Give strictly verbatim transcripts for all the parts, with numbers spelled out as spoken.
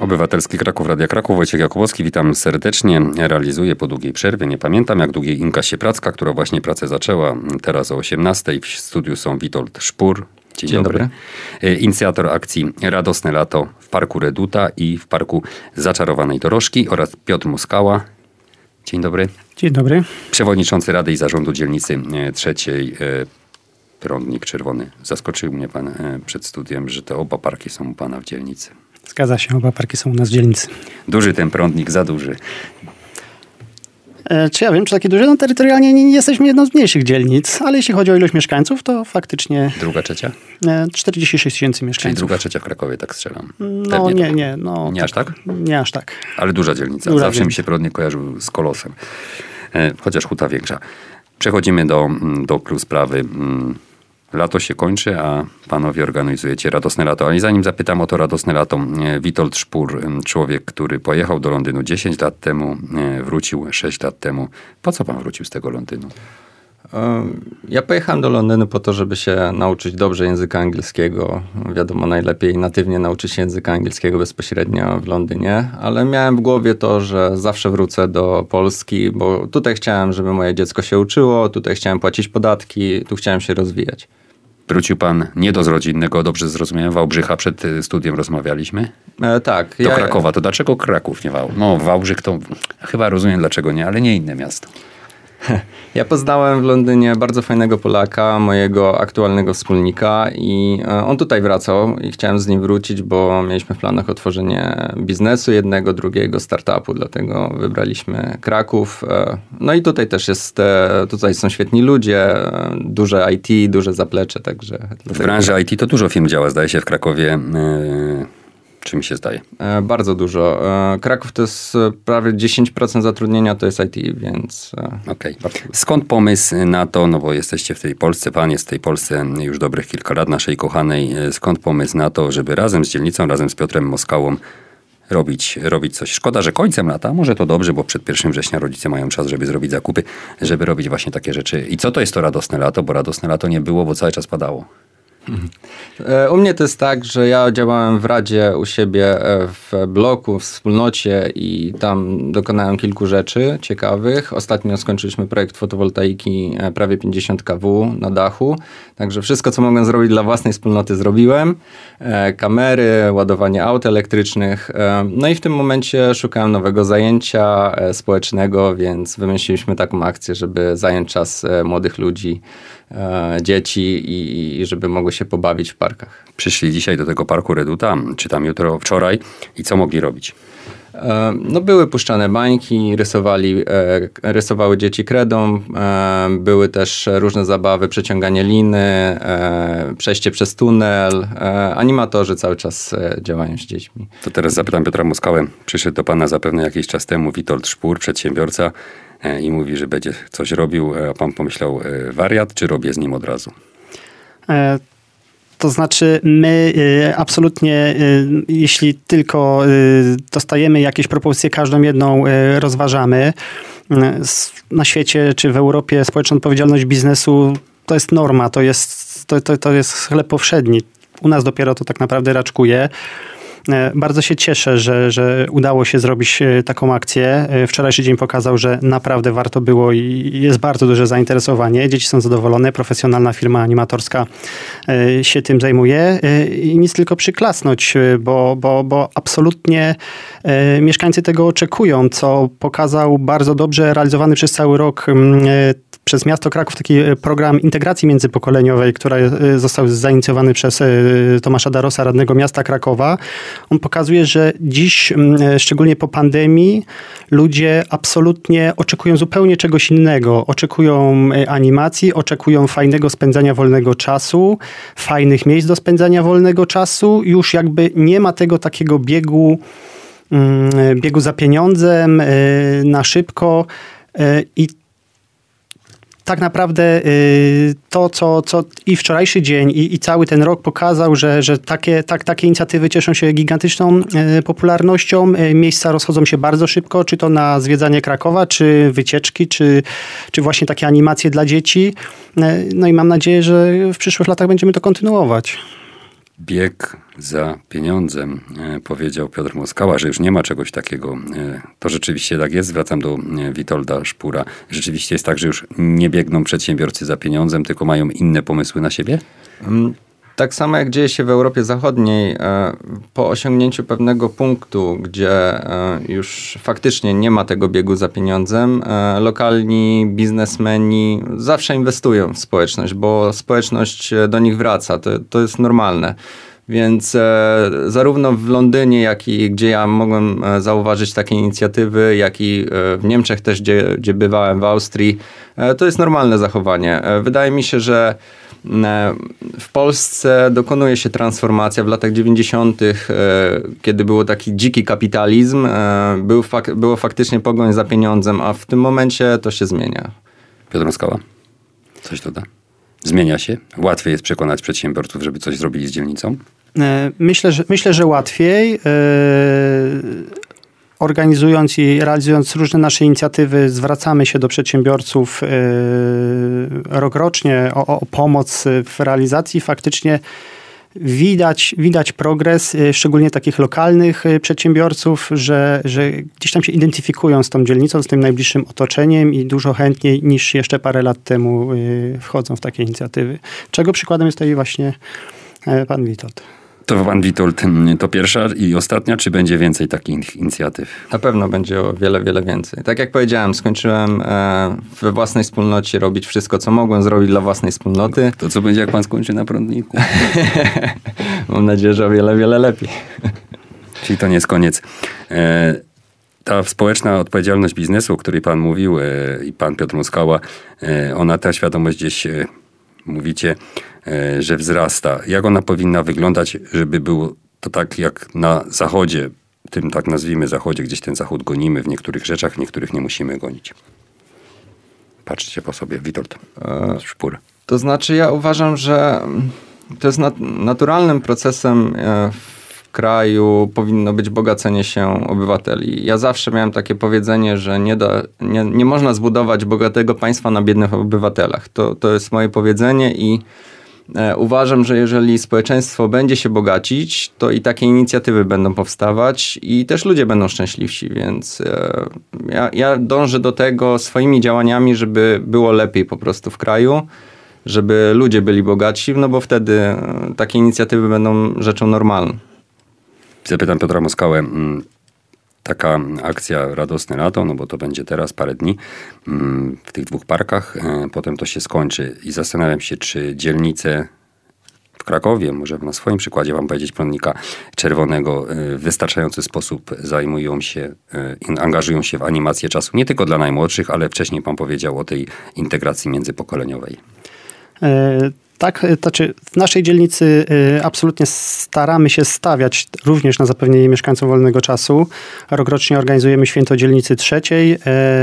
Obywatelski Kraków, Radia Kraków, Wojciech Jakubowski, witam serdecznie. Realizuję po długiej przerwie, nie pamiętam jak długiej, Inka Siepracka, która właśnie pracę zaczęła teraz o osiemnastej. W studiu są Witold Szpur. Dzień, Dzień dobry. dobry. Inicjator akcji Radosne Lato w Parku Reduta i w Parku Zaczarowanej Dorożki oraz Piotr Muskała. Dzień dobry. Dzień dobry. Przewodniczący Rady i Zarządu Dzielnicy Trzeciej. Prądnik Czerwony. Zaskoczył mnie pan przed studiem, że te oba parki są u pana w dzielnicy. Zgadza się, oba parki są u nas w dzielnicy. Duży ten prądnik, za duży. E, czy ja wiem, czy taki duży? No terytorialnie nie, nie jesteśmy jedną z mniejszych dzielnic, ale jeśli chodzi o ilość mieszkańców, to faktycznie... Druga, trzecia? E, czterdzieści sześć tysięcy mieszkańców. Czyli druga, trzecia w Krakowie, tak strzelam. No Pewnie nie, tak. nie. No, nie tak, aż tak? Nie aż tak. Ale duża dzielnica. Duża Zawsze dzielnica. mi się prądnik kojarzył z Kolosem. E, chociaż Huta większa. Przechodzimy do, do clou sprawy. Lato się kończy, a panowie organizujecie Radosne Lato. Ale zanim zapytam o to Radosne Lato, Witold Szpur, człowiek, który pojechał do Londynu dziesięć lat temu, wrócił sześć lat temu. Po co pan wrócił z tego Londynu? Ja pojechałem do Londynu po to, żeby się nauczyć dobrze języka angielskiego. Wiadomo, najlepiej natywnie nauczyć się języka angielskiego bezpośrednio w Londynie, ale miałem w głowie to, że zawsze wrócę do Polski, bo tutaj chciałem, żeby moje dziecko się uczyło, tutaj chciałem płacić podatki, tu chciałem się rozwijać. Wrócił pan nie do rodzinnego, dobrze zrozumiałem, Wałbrzycha, przed studiem rozmawialiśmy? E, tak. Do ja... Krakowa, to dlaczego Kraków, nie Wałbrzych? No Wałbrzych to chyba rozumiem dlaczego nie, ale nie inne miasto. Ja poznałem w Londynie bardzo fajnego Polaka, mojego aktualnego wspólnika i on tutaj wracał i chciałem z nim wrócić, bo mieliśmy w planach otworzenie biznesu jednego, drugiego startupu, dlatego wybraliśmy Kraków. No i tutaj też jest, tutaj są świetni ludzie, duże I T, duże zaplecze, także... W branży I T to dużo firm działa, zdaje się w Krakowie. Czy mi się zdaje? E, bardzo dużo. E, Kraków to jest prawie dziesięć procent zatrudnienia, to jest I T, więc... E, Okej. Okay. Skąd pomysł na to, no bo jesteście w tej Polsce, pan jest w tej Polsce już dobrych kilka lat, naszej kochanej. Skąd pomysł na to, żeby razem z dzielnicą, razem z Piotrem Muskałą robić, robić coś? Szkoda, że końcem lata, może to dobrze, bo przed pierwszego września rodzice mają czas, żeby zrobić zakupy, żeby robić właśnie takie rzeczy. I co to jest to Radosne Lato? Bo Radosne Lato nie było, bo cały czas padało. U mnie to jest tak, że ja działałem w Radzie u siebie w bloku, w wspólnocie i tam dokonałem kilku rzeczy ciekawych. Ostatnio skończyliśmy projekt fotowoltaiki prawie pięćdziesiąt kilowatów na dachu. Także wszystko, co mogłem zrobić dla własnej wspólnoty, zrobiłem. Kamery, ładowanie aut elektrycznych. No i w tym momencie szukałem nowego zajęcia społecznego, więc wymyśliliśmy taką akcję, żeby zająć czas młodych ludzi, dzieci i, i żeby mogły się pobawić w parkach. Przyszli dzisiaj do tego Parku Reduta, czy tam jutro, wczoraj i co mogli robić? No były puszczane bańki, rysowali, rysowały dzieci kredą, były też różne zabawy, przeciąganie liny, przejście przez tunel. Animatorzy cały czas działają z dziećmi. To teraz zapytam Piotra Muskałę. Przyszedł do pana zapewne jakiś czas temu Witold Szpur, przedsiębiorca i mówi, że będzie coś robił, a pan pomyślał wariat, czy robię z nim od razu? E- To znaczy my y, absolutnie, y, jeśli tylko y, dostajemy jakieś propozycje, każdą jedną y, rozważamy. Y, na świecie czy w Europie społeczna odpowiedzialność biznesu to jest norma, to jest, to, to, to jest chleb powszedni. U nas dopiero to tak naprawdę raczkuje. Bardzo się cieszę, że, że udało się zrobić taką akcję. Wczorajszy dzień pokazał, że naprawdę warto było i jest bardzo duże zainteresowanie. Dzieci są zadowolone, profesjonalna firma animatorska się tym zajmuje i nic tylko przyklasnąć, bo, bo, bo absolutnie mieszkańcy tego oczekują, co pokazał bardzo dobrze realizowany przez cały rok przez miasto Kraków taki program integracji międzypokoleniowej, który został zainicjowany przez Tomasza Darosa, radnego miasta Krakowa. On pokazuje, że dziś, szczególnie po pandemii, ludzie absolutnie oczekują zupełnie czegoś innego. Oczekują animacji, oczekują fajnego spędzania wolnego czasu, fajnych miejsc do spędzania wolnego czasu. Już jakby nie ma tego takiego biegu, biegu za pieniądzem, na szybko i tak naprawdę to, co, co i wczorajszy dzień, i, i cały ten rok pokazał, że, że takie, tak, takie inicjatywy cieszą się gigantyczną popularnością. Miejsca rozchodzą się bardzo szybko, czy to na zwiedzanie Krakowa, czy wycieczki, czy, czy właśnie takie animacje dla dzieci. No i mam nadzieję, że w przyszłych latach będziemy to kontynuować. Bieg za pieniądzem, powiedział Piotr Moskała, że już nie ma czegoś takiego. To rzeczywiście tak jest. Wracam do Witolda Szpura. Rzeczywiście jest tak, że już nie biegną przedsiębiorcy za pieniądzem, tylko mają inne pomysły na siebie? Tak samo jak dzieje się w Europie Zachodniej, po osiągnięciu pewnego punktu, gdzie już faktycznie nie ma tego biegu za pieniądzem, lokalni biznesmeni zawsze inwestują w społeczność, bo społeczność do nich wraca. To, to jest normalne. Więc e, zarówno w Londynie, jak i gdzie ja mogłem zauważyć takie inicjatywy, jak i w Niemczech też, gdzie, gdzie bywałem, w Austrii, e, to jest normalne zachowanie. E, wydaje mi się, że w Polsce dokonuje się transformacja w latach dziewięćdziesiątych, kiedy był taki dziki kapitalizm, był fak- było faktycznie pogoń za pieniądzem, a w tym momencie to się zmienia. Piotr Moskała, coś doda? Zmienia się? Łatwiej jest przekonać przedsiębiorców, żeby coś zrobili z dzielnicą? Myślę, że, myślę, że łatwiej. Yy... Organizując i realizując różne nasze inicjatywy, zwracamy się do przedsiębiorców yy, rokrocznie o, o pomoc w realizacji. Faktycznie widać, widać progres, yy, szczególnie takich lokalnych yy, przedsiębiorców, że, że gdzieś tam się identyfikują z tą dzielnicą, z tym najbliższym otoczeniem i dużo chętniej niż jeszcze parę lat temu yy, wchodzą w takie inicjatywy. Czego przykładem jest tutaj właśnie yy, pan Witold. To pan Witold, to pierwsza i ostatnia, czy będzie więcej takich inicjatyw? Na pewno będzie o wiele, wiele więcej. Tak jak powiedziałem, skończyłem we własnej wspólnocie robić wszystko, co mogłem zrobić dla własnej wspólnoty. To co będzie, jak pan skończy na prądniku? Mam nadzieję, że o wiele, wiele lepiej. Czyli to nie jest koniec. Ta społeczna odpowiedzialność biznesu, o której pan mówił i pan Piotr Moskała, ona, ta świadomość gdzieś, mówicie, że wzrasta. Jak ona powinna wyglądać, żeby było to tak jak na zachodzie, tym tak nazwijmy zachodzie, gdzieś ten zachód gonimy w niektórych rzeczach, w niektórych nie musimy gonić. Patrzcie po sobie. Witold Szpur. To znaczy ja uważam, że to jest nat- naturalnym procesem w kraju powinno być bogacenie się obywateli. Ja zawsze miałem takie powiedzenie, że nie, da, nie, nie można zbudować bogatego państwa na biednych obywatelach. To, to jest moje powiedzenie i uważam, że jeżeli społeczeństwo będzie się bogacić, to i takie inicjatywy będą powstawać i też ludzie będą szczęśliwsi, więc ja, ja dążę do tego swoimi działaniami, żeby było lepiej po prostu w kraju, żeby ludzie byli bogatsi, no bo wtedy takie inicjatywy będą rzeczą normalną. Zapytam Piotra Moskałę. Taka akcja Radosne Lato, no bo to będzie teraz parę dni w tych dwóch parkach, potem to się skończy i zastanawiam się, czy dzielnice w Krakowie, może na swoim przykładzie wam powiedzieć, Prądnika Czerwonego, w wystarczający sposób zajmują się, angażują się w animację czasu, nie tylko dla najmłodszych, ale wcześniej pan powiedział o tej integracji międzypokoleniowej. E- Tak, to znaczy w naszej dzielnicy absolutnie staramy się stawiać również na zapewnienie mieszkańcom wolnego czasu. Rokrocznie organizujemy Święto Dzielnicy Trzeciej.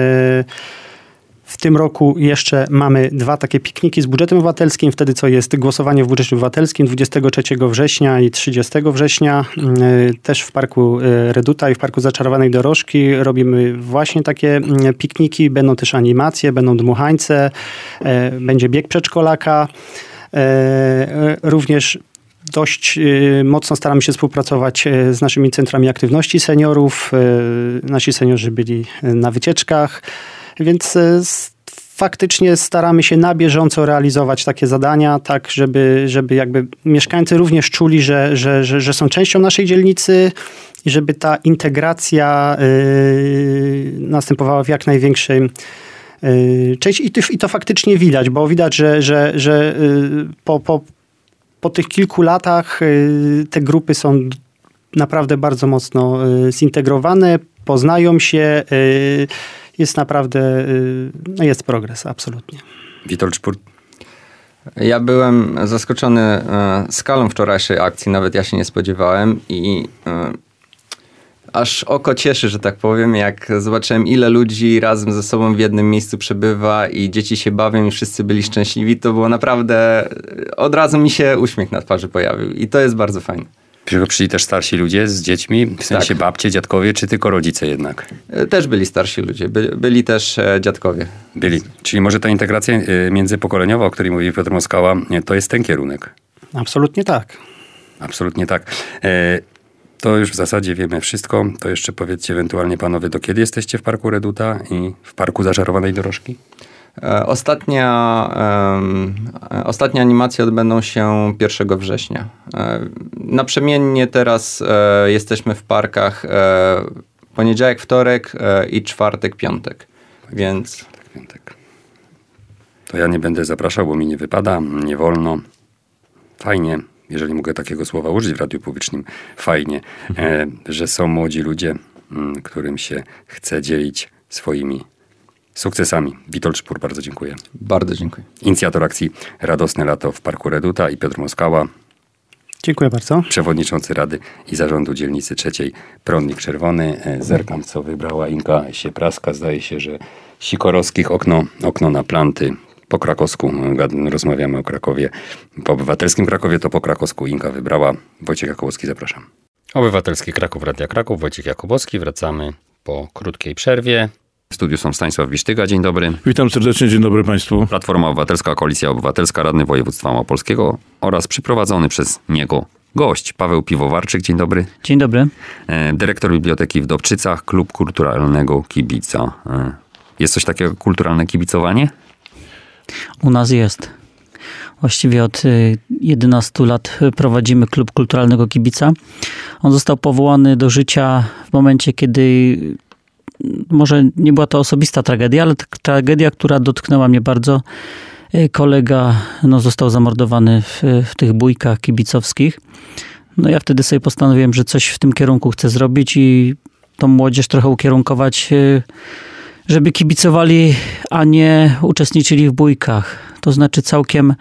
W tym roku jeszcze mamy dwa takie pikniki z budżetem obywatelskim. Wtedy co jest głosowanie w budżecie obywatelskim dwudziestego trzeciego września i trzydziestego września. Też w Parku Reduta i w Parku Zaczarowanej Dorożki robimy właśnie takie pikniki. Będą też animacje, będą dmuchańce, będzie bieg przedszkolaka. Również dość mocno staramy się współpracować z naszymi centrami aktywności seniorów. Nasi seniorzy byli na wycieczkach, więc faktycznie staramy się na bieżąco realizować takie zadania, tak żeby, żeby jakby mieszkańcy również czuli, że, że, że, że są częścią naszej dzielnicy i żeby ta integracja następowała w jak największym część i to, i to faktycznie widać, bo widać, że, że, że po, po, po tych kilku latach te grupy są naprawdę bardzo mocno zintegrowane, poznają się, jest naprawdę, no jest progres, absolutnie. Witold Szpur. Ja byłem zaskoczony skalą wczorajszej akcji, nawet ja się nie spodziewałem i aż oko cieszy, że tak powiem, jak zobaczyłem, ile ludzi razem ze sobą w jednym miejscu przebywa i dzieci się bawią i wszyscy byli szczęśliwi. To było naprawdę, od razu mi się uśmiech na twarzy pojawił i to jest bardzo fajne. Przyszli też starsi ludzie z dziećmi, w sensie tak. Babcie, dziadkowie, czy tylko rodzice jednak? Też byli starsi ludzie, By, byli też dziadkowie. Byli, czyli może ta integracja międzypokoleniowa, o której mówił Piotr Moskała, to jest ten kierunek? Absolutnie tak. Absolutnie tak. E, to już w zasadzie wiemy wszystko. To jeszcze powiedzcie ewentualnie panowie, do kiedy jesteście w Parku Reduta i w Parku Zaczarowanej Dorożki? Ostatnia, um, ostatnie animacje odbędą się pierwszego września. Naprzemiennie teraz e, jesteśmy w parkach e, poniedziałek, wtorek e, i czwartek, piątek. Więc... Czwartek, piątek. To ja nie będę zapraszał, bo mi nie wypada, nie wolno. Fajnie, jeżeli mogę takiego słowa użyć w radiu publicznym, fajnie, e, że są młodzi ludzie, m, którym się chce dzielić swoimi sukcesami. Witold Szpur, bardzo dziękuję. Bardzo dziękuję. Inicjator akcji Radosne Lato w Parku Reduta i Piotr Moskała. Dziękuję bardzo. Przewodniczący Rady i Zarządu Dzielnicy Trzeciej Prądnik Czerwony. Zerkam, co wybrała Inka Siepraska. Zdaje się, że Sikorowskich okno, okno na planty. Po krakowsku rozmawiamy o Krakowie. Po obywatelskim Krakowie to po krakowsku Inka wybrała. Wojciech Jakubowski, zapraszam. Obywatelski Kraków, Radia Kraków, Wojciech Jakubowski. Wracamy po krótkiej przerwie. W studiu są Stanisław Wisztyga, dzień dobry. Witam serdecznie, dzień dobry Państwu. Platforma Obywatelska, Koalicja Obywatelska, Radny Województwa Małopolskiego oraz przyprowadzony przez niego gość Paweł Piwowarczyk, dzień dobry. Dzień dobry. Dyrektor Biblioteki w Dobczycach, Klub Kulturalnego Kibica. Jest coś takiego jak kulturalne kibicowanie? U nas jest. Właściwie od jedenastu lat prowadzimy Klub Kulturalnego Kibica. On został powołany do życia w momencie, kiedy może nie była to osobista tragedia, ale tragedia, która dotknęła mnie bardzo. Kolega no, został zamordowany w, w tych bójkach kibicowskich. No ja wtedy sobie postanowiłem, że coś w tym kierunku chcę zrobić i tą młodzież trochę ukierunkować, żeby kibicowali, a nie uczestniczyli w bójkach. To znaczy całkiem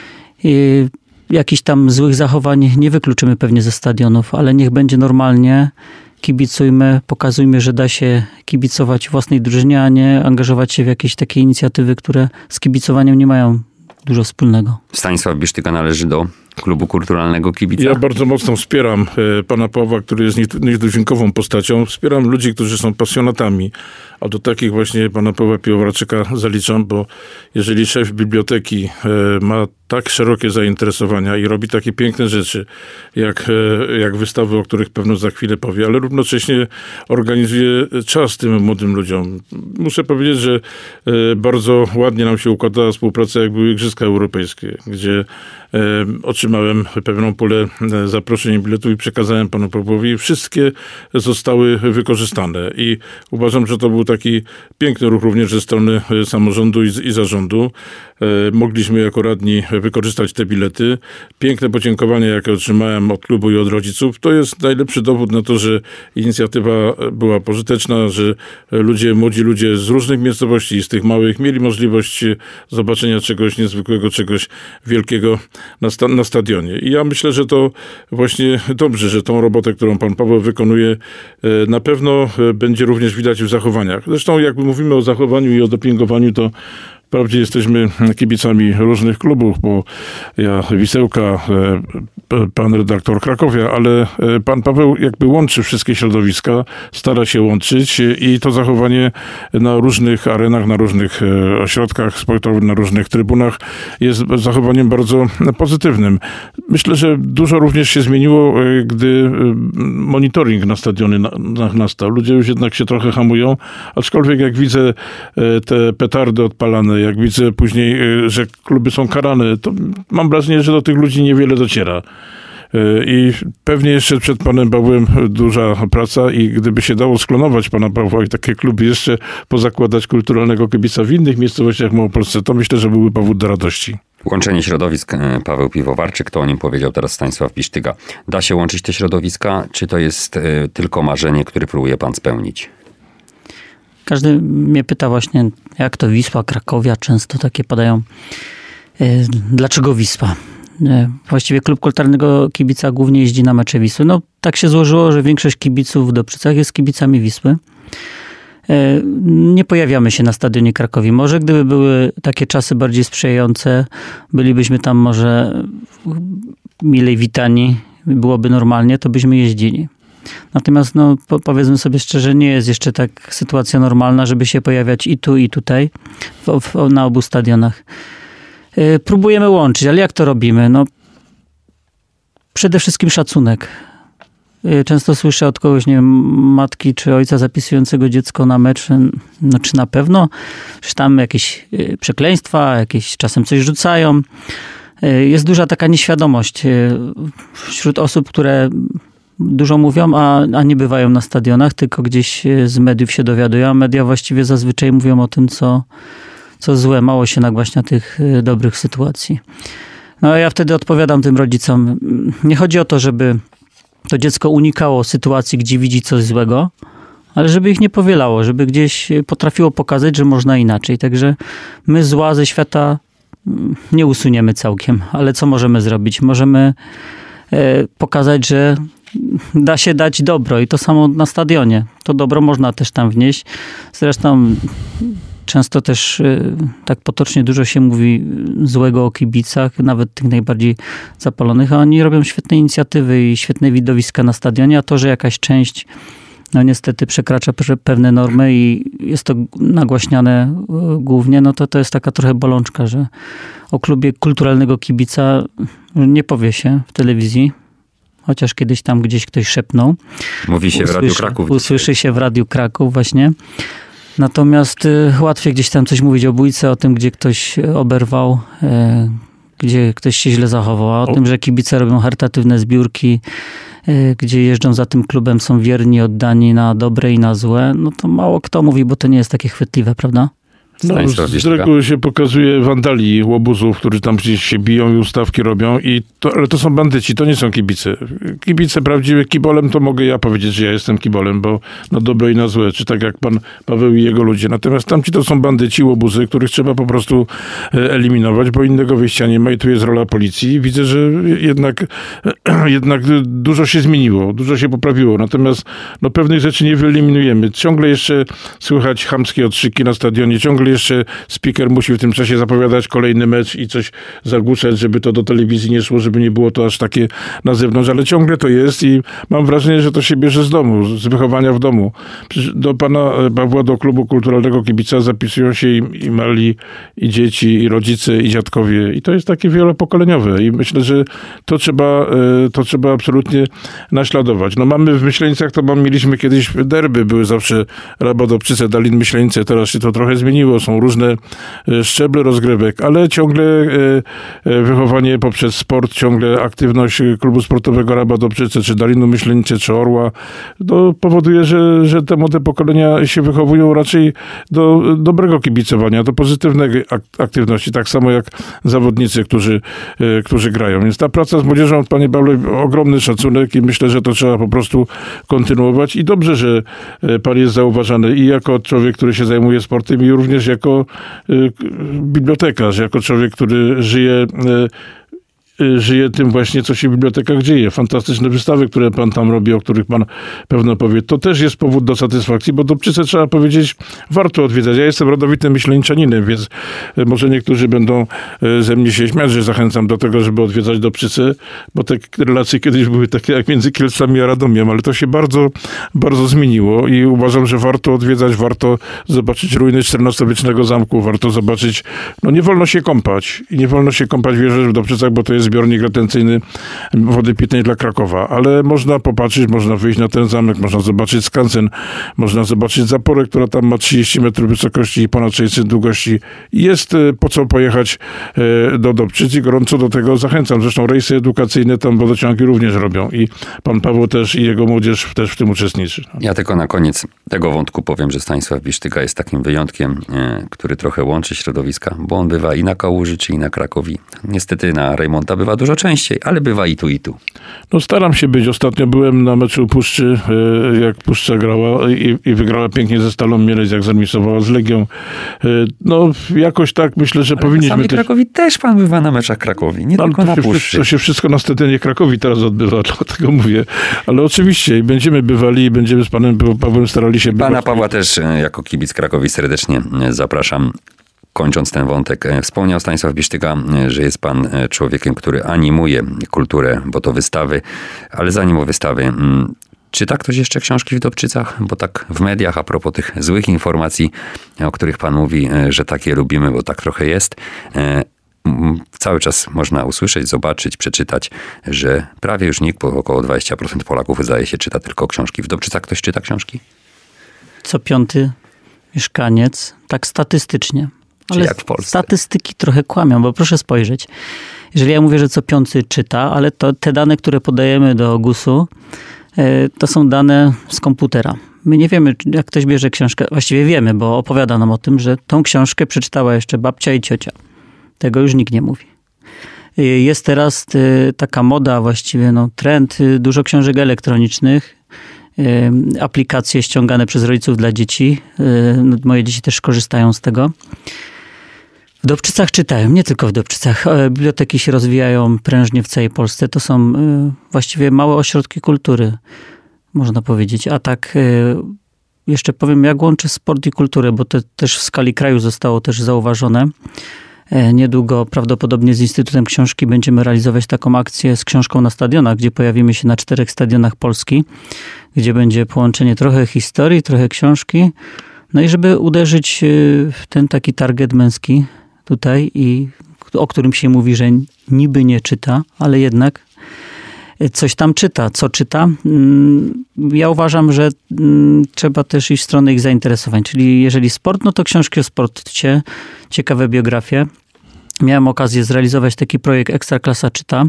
y, jakichś tam złych zachowań nie wykluczymy pewnie ze stadionów, ale niech będzie normalnie. Kibicujmy, pokazujmy, że da się kibicować własnej drużynie, a nie angażować się w jakieś takie inicjatywy, które z kibicowaniem nie mają dużo wspólnego. Stanisław Bisztyga należy do Klubu Kulturalnego Kibica. Ja bardzo mocno wspieram e, pana Pawła, który jest nietuzinkową postacią. Wspieram ludzi, którzy są pasjonatami. A do takich właśnie pana Pawła Piwowarczyka zaliczam, bo jeżeli szef biblioteki e, ma tak szerokie zainteresowania i robi takie piękne rzeczy, jak, e, jak wystawy, o których pewno za chwilę powie, ale równocześnie organizuje czas tym młodym ludziom. Muszę powiedzieć, że e, bardzo ładnie nam się układała współpraca, jak były Igrzyska Europejskie, gdzie e, otrzymałem pewną pulę zaproszeń biletów i przekazałem panu Pawłowi. Wszystkie zostały wykorzystane i uważam, że to był taki piękny ruch również ze strony samorządu i, i zarządu. E, mogliśmy jako radni wykorzystać te bilety. Piękne podziękowanie, jakie otrzymałem od klubu i od rodziców. To jest najlepszy dowód na to, że inicjatywa była pożyteczna, że ludzie, młodzi ludzie z różnych miejscowości i z tych małych mieli możliwość zobaczenia czegoś niezwykłego, czegoś wielkiego na, sta- na stadionie. I ja myślę, że to właśnie dobrze, że tą robotę, którą pan Paweł wykonuje, na pewno będzie również widać w zachowaniach. Zresztą jak mówimy o zachowaniu i o dopingowaniu, to wprawdzie jesteśmy kibicami różnych klubów, bo ja Wisełka, pan redaktor Krakowia, ale pan Paweł jakby łączy wszystkie środowiska, stara się łączyć i to zachowanie na różnych arenach, na różnych ośrodkach sportowych, na różnych trybunach jest zachowaniem bardzo pozytywnym. Myślę, że dużo również się zmieniło, gdy monitoring na stadiony nastał. Ludzie już jednak się trochę hamują, aczkolwiek jak widzę te petardy odpalane, jak widzę później, że kluby są karane, to mam wrażenie, że do tych ludzi niewiele dociera. I pewnie jeszcze przed panem Pawłem duża praca i gdyby się dało sklonować pana Pawła i takie kluby jeszcze pozakładać kulturalnego kibica w innych miejscowościach w Małopolsce, to myślę, że byłby powód do radości. Łączenie środowisk, Paweł Piwowarczyk, to o nim powiedział teraz Stanisław Bisztyga. Da się łączyć te środowiska, czy to jest tylko marzenie, które próbuje pan spełnić? Każdy mnie pyta właśnie, jak to Wisła, Krakowia, często takie padają. Dlaczego Wisła? Właściwie Klub Kulturalnego Kibica głównie jeździ na mecze Wisły. No tak się złożyło, że większość kibiców w Dobczycach jest kibicami Wisły. Nie pojawiamy się na stadionie Krakowi. Może gdyby były takie czasy bardziej sprzyjające, bylibyśmy tam może milej witani, byłoby normalnie, to byśmy jeździli. Natomiast no, powiedzmy sobie szczerze, nie jest jeszcze tak sytuacja normalna, żeby się pojawiać i tu, i tutaj, w, w, na obu stadionach. Próbujemy łączyć, ale jak to robimy? No, przede wszystkim szacunek. Często słyszę od kogoś, nie wiem, matki czy ojca zapisującego dziecko na mecz, no czy na pewno, że tam jakieś przekleństwa, jakieś czasem coś rzucają. Jest duża taka nieświadomość wśród osób, które dużo mówią, a, a nie bywają na stadionach, tylko gdzieś z mediów się dowiadują, a media właściwie zazwyczaj mówią o tym, co, co złe. Mało się nagłaśnia tych dobrych sytuacji. No a ja wtedy odpowiadam tym rodzicom, nie chodzi o to, żeby to dziecko unikało sytuacji, gdzie widzi coś złego, ale żeby ich nie powielało, żeby gdzieś potrafiło pokazać, że można inaczej. Także my zła ze świata nie usuniemy całkiem, ale co możemy zrobić? Możemy pokazać, że da się dać dobro i to samo na stadionie. To dobro można też tam wnieść. Zresztą często też tak potocznie dużo się mówi złego o kibicach, nawet tych najbardziej zapalonych, a oni robią świetne inicjatywy i świetne widowiska na stadionie, a to, że jakaś część no niestety przekracza pewne normy i jest to nagłaśniane głównie, no to to jest taka trochę bolączka, że o klubie kulturalnego kibica nie powie się w telewizji, chociaż kiedyś tam gdzieś ktoś szepnął. Mówi się usłyszy, w Radiu Kraków. Usłyszy się w Radiu Kraków właśnie. Natomiast y, łatwiej gdzieś tam coś mówić o bójce, o tym, gdzie ktoś oberwał, y, gdzie ktoś się źle zachował, a o, o tym, że kibice robią charytatywne zbiórki, y, gdzie jeżdżą za tym klubem, są wierni, oddani na dobre i na złe, no to mało kto mówi, bo to nie jest takie chwytliwe, prawda? No, z reguły się pokazuje wandali, łobuzów, którzy tam gdzieś się biją i ustawki robią, i to, ale to są bandyci, to nie są kibice. Kibice prawdziwe, kibolem to mogę ja powiedzieć, że ja jestem kibolem, bo na dobre i na złe, czy tak jak pan Paweł i jego ludzie. Natomiast tamci to są bandyci, łobuzy, których trzeba po prostu eliminować, bo innego wyjścia nie ma i tu jest rola policji. Widzę, że jednak, jednak dużo się zmieniło, dużo się poprawiło. Natomiast no, pewnych rzeczy nie wyeliminujemy. Ciągle jeszcze słychać chamskie okrzyki na stadionie, ciągle jeszcze speaker musi w tym czasie zapowiadać kolejny mecz i coś zagłuszać, żeby to do telewizji nie szło, żeby nie było to aż takie na zewnątrz, ale ciągle to jest i mam wrażenie, że to się bierze z domu, z wychowania w domu. Do pana Pawła, do klubu kulturalnego kibica zapisują się i, i mali, i dzieci, i rodzice, i dziadkowie. I to jest takie wielopokoleniowe i myślę, że to trzeba, to trzeba absolutnie naśladować. No mamy w Myślenicach, to mam, mieliśmy kiedyś derby, były zawsze Rabat Obczyce, Dalin Myślenice, teraz się to trochę zmieniło. Są różne szczeble rozgrywek, ale ciągle wychowanie poprzez sport, ciągle aktywność klubu sportowego Rabat Obczyce, czy Dalinu Myślenice, czy Orła, to powoduje, że, że te młode pokolenia się wychowują raczej do dobrego kibicowania, do pozytywnej aktywności, tak samo jak zawodnicy, którzy, którzy grają. Więc ta praca z młodzieżą, panie Pawle, ogromny szacunek i myślę, że to trzeba po prostu kontynuować i dobrze, że pan jest zauważany i jako człowiek, który się zajmuje sportem, i również jako y, bibliotekarz, jako człowiek, który żyje, y, y, żyje tym właśnie, co się w bibliotekach dzieje. Fantastyczne wystawy, które pan tam robi, o których pan pewno powie. To też jest powód do satysfakcji, bo Dobczyce, trzeba powiedzieć, warto odwiedzać. Ja jestem rodowitym myśleńczaninem, więc może niektórzy będą ze mnie się śmiać, że zachęcam do tego, żeby odwiedzać Dobczyce, bo te relacje kiedyś były takie jak między Kielcami a Radomiem, ale to się bardzo, bardzo zmieniło i uważam, że warto odwiedzać, warto zobaczyć ruiny czternastowiecznego zamku, warto zobaczyć, no nie wolno się kąpać i nie wolno się kąpać w Dobczycach, bo to jest zbiornik retencyjny wody pitnej dla Krakowa, ale można popatrzeć, można wyjść na ten zamek, można zobaczyć skansen, można zobaczyć zaporę, która tam ma trzydzieści metrów wysokości i ponad sześćset długości. Jest po co pojechać do Dobczyc i gorąco do tego zachęcam. Zresztą rejsy edukacyjne tam wodociągi również robią i pan Paweł też i jego młodzież też w tym uczestniczy. Ja tylko na koniec tego wątku powiem, że Stanisław Bisztyga jest takim wyjątkiem, który trochę łączy środowiska, bo on bywa i na Kałuży, czy i na Krakowi. Niestety na Rejmonta bywa dużo częściej, ale bywa i tu, i tu. No staram się być. Ostatnio byłem na meczu Puszczy, jak Puszcza grała i, i wygrała pięknie ze Stalą Mielec, jak zremisowała z Legią. No jakoś tak myślę, że ale powinniśmy też... Krakowi też pan bywa na meczach Krakowi, nie no, tylko na Puszczy. To się wszystko na stadionie Krakowi teraz odbywa, dlatego mówię. Ale oczywiście i będziemy bywali i będziemy z panem Pawłem starali się bywać. Pana Pawła też jako kibic Krakowi serdecznie zapraszam. Kończąc ten wątek, wspomniał Stanisław Bisztyga, że jest pan człowiekiem, który animuje kulturę, bo to wystawy, ale zanim o wystawy, czyta ktoś jeszcze książki w Dobczycach? Bo tak w mediach, a propos tych złych informacji, o których pan mówi, że takie lubimy, bo tak trochę jest, cały czas można usłyszeć, zobaczyć, przeczytać, że prawie już nikt, bo około dwadzieścia procent Polaków zdaje się czyta tylko książki. W Dobczycach ktoś czyta książki? Co piąty mieszkaniec, tak statystycznie. Czy Ale jak w Polsce? Statystyki trochę kłamią, bo proszę spojrzeć. Jeżeli ja mówię, że co piąty czyta, ale to te dane, które podajemy do gusu, to są dane z komputera. My nie wiemy, jak ktoś bierze książkę, właściwie wiemy, bo opowiada nam o tym, że tą książkę przeczytała jeszcze babcia i ciocia. Tego już nikt nie mówi. Jest teraz taka moda, właściwie no, trend, dużo książek elektronicznych, aplikacje ściągane przez rodziców dla dzieci. Moje dzieci też korzystają z tego. W Dobczycach czytają, nie tylko w Dobczycach. Biblioteki się rozwijają prężnie w całej Polsce. To są właściwie małe ośrodki kultury, można powiedzieć. A tak jeszcze powiem, jak łączy sport i kulturę, bo to też w skali kraju zostało też zauważone. Niedługo prawdopodobnie z Instytutem Książki będziemy realizować taką akcję z książką na stadionach, gdzie pojawimy się na czterech stadionach Polski, gdzie będzie połączenie trochę historii, trochę książki. No i żeby uderzyć w ten taki target męski tutaj, i o którym się mówi, że niby nie czyta, ale jednak coś tam czyta. Co czyta? Ja uważam, że trzeba też iść w stronę ich zainteresowań. Czyli jeżeli sport, no to książki o sporcie, ciekawe biografie. Miałem okazję zrealizować taki projekt Ekstraklasa czyta.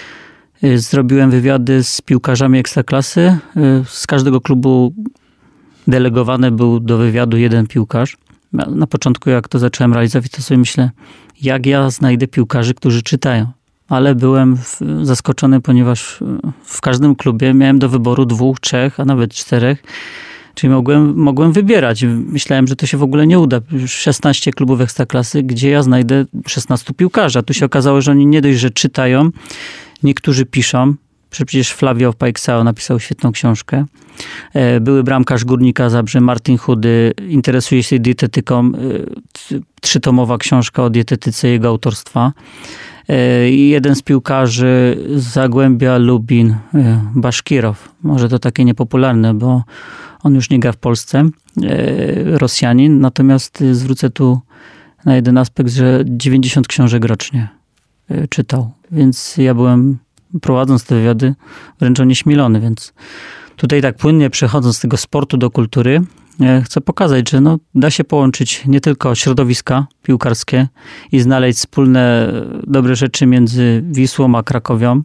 Zrobiłem wywiady z piłkarzami Ekstraklasy. Z każdego klubu delegowany był do wywiadu jeden piłkarz. Na początku, jak to zacząłem realizować, to sobie myślę, jak ja znajdę piłkarzy, którzy czytają. Ale byłem zaskoczony, ponieważ w każdym klubie miałem do wyboru dwóch, trzech, a nawet czterech. Czyli mogłem, mogłem wybierać. Myślałem, że to się w ogóle nie uda. szesnaście klubów Ekstraklasy, gdzie ja znajdę szesnastu piłkarzy. A tu się okazało, że oni nie dość, że czytają, niektórzy piszą. Przecież Flavio Paixão napisał świetną książkę. Były bramkarz Górnika Zabrze, Martin Chudy, interesuje się dietetyką. Trzytomowa książka o dietetyce jego autorstwa. Jeden z piłkarzy z Zagłębia Lubin, Baszkirow. Może to takie niepopularne, bo on już nie gra w Polsce. Rosjanin. Natomiast zwrócę tu na jeden aspekt, że dziewięćdziesiąt książek rocznie czytał. Więc ja byłem, prowadząc te wywiady, wręcz onieśmielony. Więc tutaj tak płynnie przechodząc z tego sportu do kultury, chcę pokazać, że no, da się połączyć nie tylko środowiska piłkarskie i znaleźć wspólne dobre rzeczy między Wisłą a Krakowią.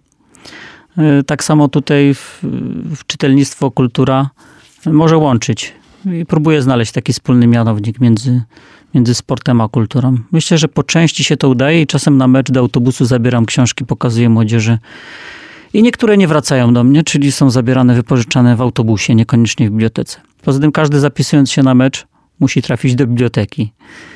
Tak samo tutaj w, w czytelnictwo, kultura może łączyć. I próbuję znaleźć taki wspólny mianownik między, między sportem a kulturą. Myślę, że po części się to udaje i czasem na mecz do autobusu zabieram książki, pokazuję młodzieży. I niektóre nie wracają do mnie, czyli są zabierane, wypożyczane w autobusie, niekoniecznie w bibliotece. Poza tym każdy, zapisując się na mecz, musi trafić do biblioteki.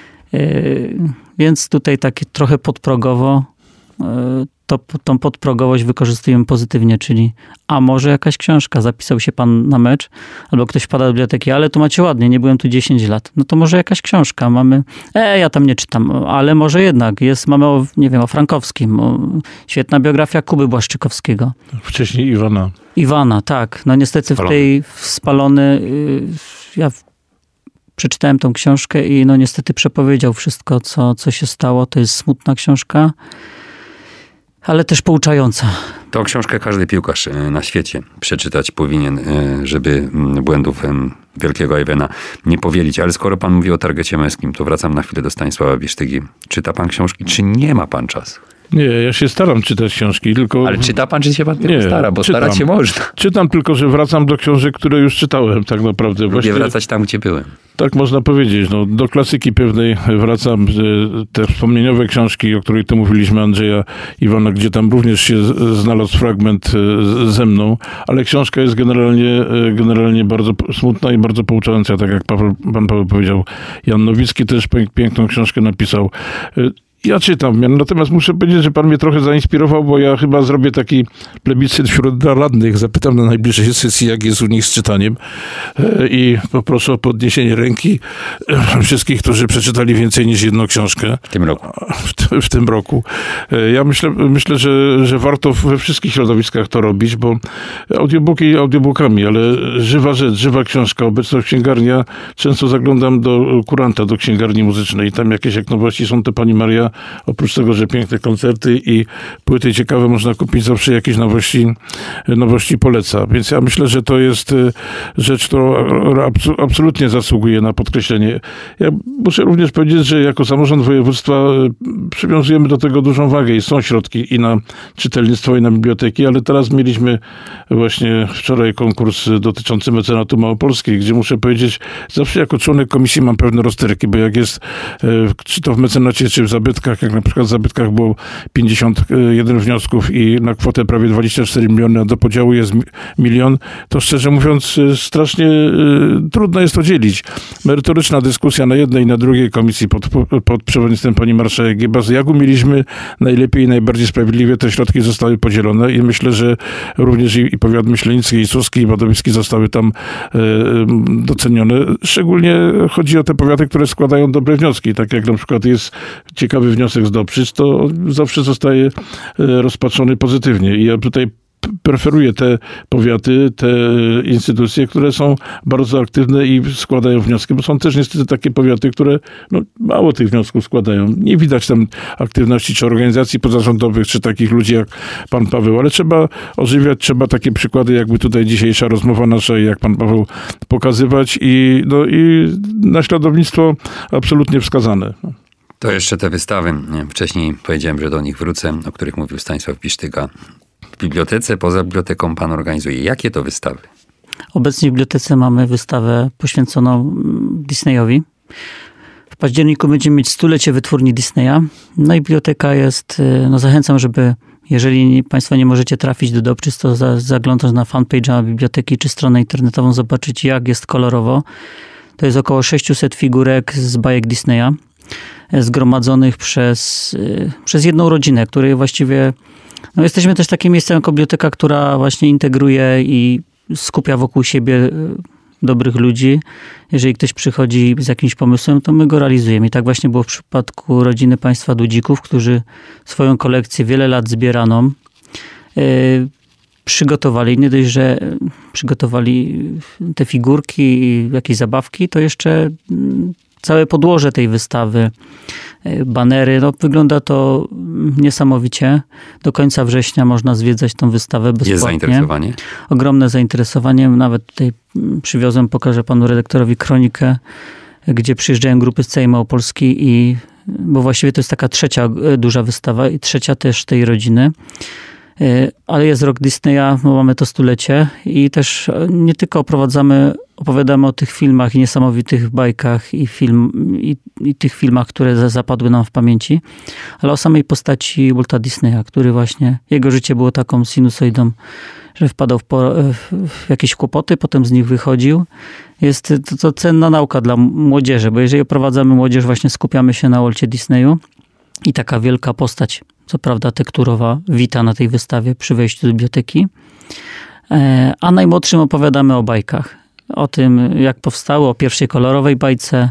Yy, więc tutaj takie trochę podprogowo, yy, to, tą podprogowość wykorzystujemy pozytywnie, czyli a może jakaś książka, zapisał się pan na mecz, albo ktoś wpada do biblioteki, ale tu macie ładnie, nie byłem tu dziesięć lat. No to może jakaś książka, mamy, e, ja tam nie czytam, ale może jednak jest, mamy o, nie wiem, o Frankowskim, o, świetna biografia Kuby Błaszczykowskiego. Wcześniej Iwana. Iwana, tak. No niestety w tej spalony, ja przeczytałem tą książkę i no niestety przepowiedział wszystko, co, co się stało. To jest smutna książka, ale też pouczająca. Tą książkę każdy piłkarz na świecie przeczytać powinien, żeby błędów wielkiego Iwana nie powielić. Ale skoro pan mówi o targecie męskim, to wracam na chwilę do Stanisława Biesztygi. Czyta pan książki, czy nie ma pan czasu? Nie, ja się staram czytać książki, tylko... Ale czyta pan, czy się pan nie stara? Bo czytam. starać się można. Czytam, tylko że wracam do książek, które już czytałem tak naprawdę. Lubię Właśnie, wracać tam, gdzie byłem. Tak można powiedzieć. No, do klasyki pewnej wracam. Te wspomnieniowe książki, o których tu mówiliśmy, Andrzeja Iwana, gdzie tam również się znalazł fragment ze mną, ale książka jest generalnie, generalnie bardzo smutna i bardzo pouczająca, tak jak Paweł, pan Paweł powiedział. Jan Nowicki też piękną książkę napisał. Ja czytam, natomiast muszę powiedzieć, że pan mnie trochę zainspirował, bo ja chyba zrobię taki plebiscyt wśród radnych. Zapytam na najbliższej sesji, jak jest u nich z czytaniem i poproszę o podniesienie ręki wszystkich, którzy przeczytali więcej niż jedną książkę. W tym roku. W, w tym roku. Ja myślę, myślę że, że warto we wszystkich środowiskach to robić, bo audiobooki audiobookami, ale żywa rzecz, żywa książka, obecność księgarnia. Często zaglądam do kuranta, do księgarni muzycznej i tam jakieś jak nowości są, to pani Maria oprócz tego, że piękne koncerty i płyty ciekawe można kupić, zawsze jakieś nowości, nowości poleca. Więc ja myślę, że to jest rzecz, która absolutnie zasługuje na podkreślenie. Ja muszę również powiedzieć, że jako samorząd województwa przywiązujemy do tego dużą wagę i są środki i na czytelnictwo, i na biblioteki, ale teraz mieliśmy właśnie wczoraj konkurs dotyczący mecenatu małopolskiej, gdzie muszę powiedzieć, zawsze jako członek komisji mam pewne rozterki, bo jak jest, czy to w mecenacie, czy w zabytkach, jak na przykład w zabytkach było pięćdziesiąt jeden wniosków i na kwotę prawie dwadzieścia cztery miliony, a do podziału jest milion, to szczerze mówiąc strasznie trudno jest to dzielić. Merytoryczna dyskusja na jednej i na drugiej komisji pod, pod przewodnictwem pani marszałek Giebas, jak umieliśmy najlepiej i najbardziej sprawiedliwie te środki zostały podzielone i myślę, że również i, i powiat myślenicki, i Suski, i Wadowicki zostały tam e, docenione. Szczególnie chodzi o te powiaty, które składają dobre wnioski. Tak jak na przykład jest ciekawy wniosek z Dobrzyc, to zawsze zostaje e, rozpatrzony pozytywnie. I ja tutaj preferuję te powiaty, te instytucje, które są bardzo aktywne i składają wnioski, bo są też niestety takie powiaty, które no, mało tych wniosków składają. Nie widać tam aktywności czy organizacji pozarządowych, czy takich ludzi jak pan Paweł, ale trzeba ożywiać, trzeba takie przykłady, jakby tutaj dzisiejsza rozmowa nasza i jak pan Paweł pokazywać i, no, i naśladownictwo absolutnie wskazane. To jeszcze te wystawy. Wcześniej powiedziałem, że do nich wrócę, o których mówił Stanisław Pisztyga. W bibliotece, poza biblioteką pan organizuje. Jakie to wystawy? Obecnie w bibliotece mamy wystawę poświęconą Disneyowi. W październiku będziemy mieć stulecie wytwórni Disneya. No i biblioteka jest, no zachęcam, żeby, jeżeli państwo nie możecie trafić do Dobczyc, to za, zaglądać na fanpage'a biblioteki czy stronę internetową, zobaczyć jak jest kolorowo. To jest około sześćset figurek z bajek Disneya, zgromadzonych przez, przez jedną rodzinę, której właściwie no jesteśmy też takim miejscem jako biblioteka, która właśnie integruje i skupia wokół siebie dobrych ludzi. Jeżeli ktoś przychodzi z jakimś pomysłem, to my go realizujemy. I tak właśnie było w przypadku rodziny państwa Dudzików, którzy swoją kolekcję wiele lat zbieraną yy, przygotowali. Nie dość, że przygotowali te figurki i jakieś zabawki, to jeszcze całe podłoże tej wystawy, banery, no wygląda to niesamowicie. Do końca września można zwiedzać tą wystawę bezpłatnie. Jest zainteresowanie? Ogromne zainteresowanie. Nawet tutaj przywiozłem, pokażę panu redaktorowi kronikę, gdzie przyjeżdżają grupy z całej Małopolski i, bo właściwie to jest taka trzecia duża wystawa i trzecia też tej rodziny. Ale jest rok Disneya, bo mamy to stulecie i też nie tylko oprowadzamy, opowiadamy o tych filmach i niesamowitych bajkach i, film, i, i tych filmach, które zapadły nam w pamięci, ale o samej postaci Walta Disneya, który właśnie, jego życie było taką sinusoidą, że wpadał w, po, w jakieś kłopoty, potem z nich wychodził. Jest to, to cenna nauka dla młodzieży, bo jeżeli oprowadzamy młodzież, właśnie skupiamy się na Walcie Disneyu i taka wielka postać, co prawda tekturowa, wita na tej wystawie przy wejściu do biblioteki. A najmłodszym opowiadamy o bajkach. O tym, jak powstały, o pierwszej kolorowej bajce.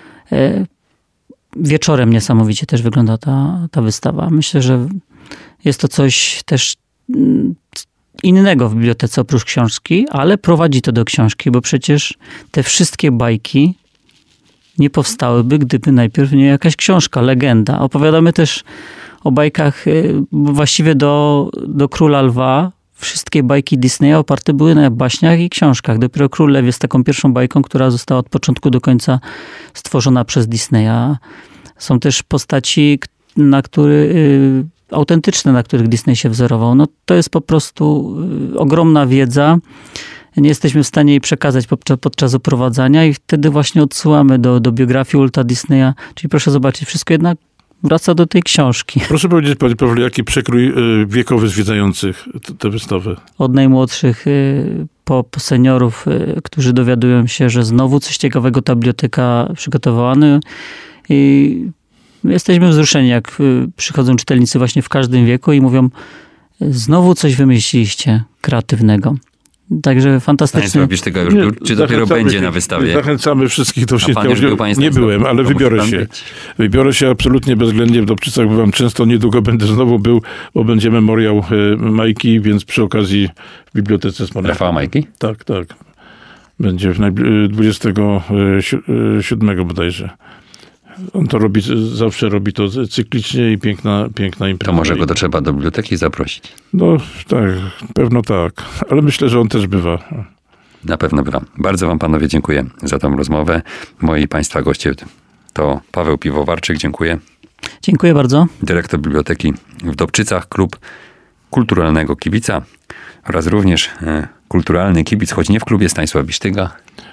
Wieczorem niesamowicie też wygląda ta, ta wystawa. Myślę, że jest to coś też innego w bibliotece oprócz książki, ale prowadzi to do książki, bo przecież te wszystkie bajki nie powstałyby, gdyby najpierw nie jakaś książka, legenda. Opowiadamy też o bajkach, właściwie do, do Króla Lwa. Wszystkie bajki Disneya oparte były na baśniach i książkach. Dopiero Król Lew jest taką pierwszą bajką, która została od początku do końca stworzona przez Disneya. Są też postaci, na który, autentyczne, na których Disney się wzorował. No, to jest po prostu ogromna wiedza. Nie jesteśmy w stanie jej przekazać podczas, podczas oprowadzania i wtedy właśnie odsyłamy do, do biografii Walta Disneya. Czyli proszę zobaczyć, wszystko jednak wraca do tej książki. Proszę powiedzieć, panie Pawle, jaki przekrój wiekowy zwiedzających tę wystawę? Od najmłodszych po, po seniorów, którzy dowiadują się, że znowu coś ciekawego ta biblioteka przygotowała. I jesteśmy wzruszeni, jak przychodzą czytelnicy właśnie w każdym wieku i mówią, znowu coś wymyśliliście kreatywnego. Także fantastycznie. Tego już był, czy dopiero będzie na wystawie? Zachęcamy wszystkich do wszystkiego. Nie, nie byłem, ale wybiorę się. Być. Wybiorę się absolutnie bezwzględnie. W Dobczycach bywam często, niedługo będę znowu był, bo będzie memoriał Majki, więc przy okazji w Bibliotece Smoleńskiej. Rafała Majki? Tak, tak. Będzie w dwudziestego siódmego bodajże. On to robi, zawsze robi to cyklicznie i piękna, piękna impreza. To może go to trzeba do biblioteki zaprosić. No tak, pewno tak. Ale myślę, że on też bywa. Na pewno bywa. Bardzo wam panowie dziękuję za tą rozmowę. Moi państwa goście to Paweł Piwowarczyk, dziękuję. Dziękuję bardzo. Dyrektor Biblioteki w Dobczycach, Klub Kulturalnego Kibica oraz również e, kulturalny kibic, choć nie w klubie, Stanisław Bisztyga.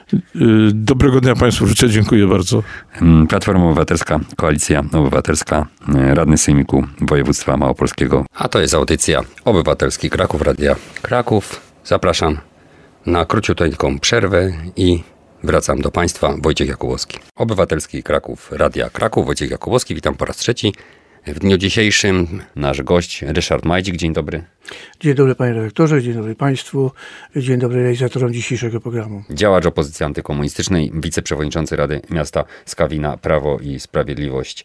Dobrego dnia Państwu życzę, dziękuję bardzo. Platforma Obywatelska, Koalicja Obywatelska, radny Sejmiku Województwa Małopolskiego. A to jest audycja Obywatelski Kraków, Radia Kraków. Zapraszam na króciuteńką przerwę i wracam do Państwa. Wojciech Jakubowski. Obywatelski Kraków, Radia Kraków. Wojciech Jakubowski, witam po raz trzeci. W dniu dzisiejszym nasz gość Ryszard Majdzik. Dzień dobry. Dzień dobry panie redaktorze, dzień dobry państwu, dzień dobry realizatorom dzisiejszego programu. Działacz opozycji antykomunistycznej, wiceprzewodniczący Rady Miasta Skawina, Prawo i Sprawiedliwość.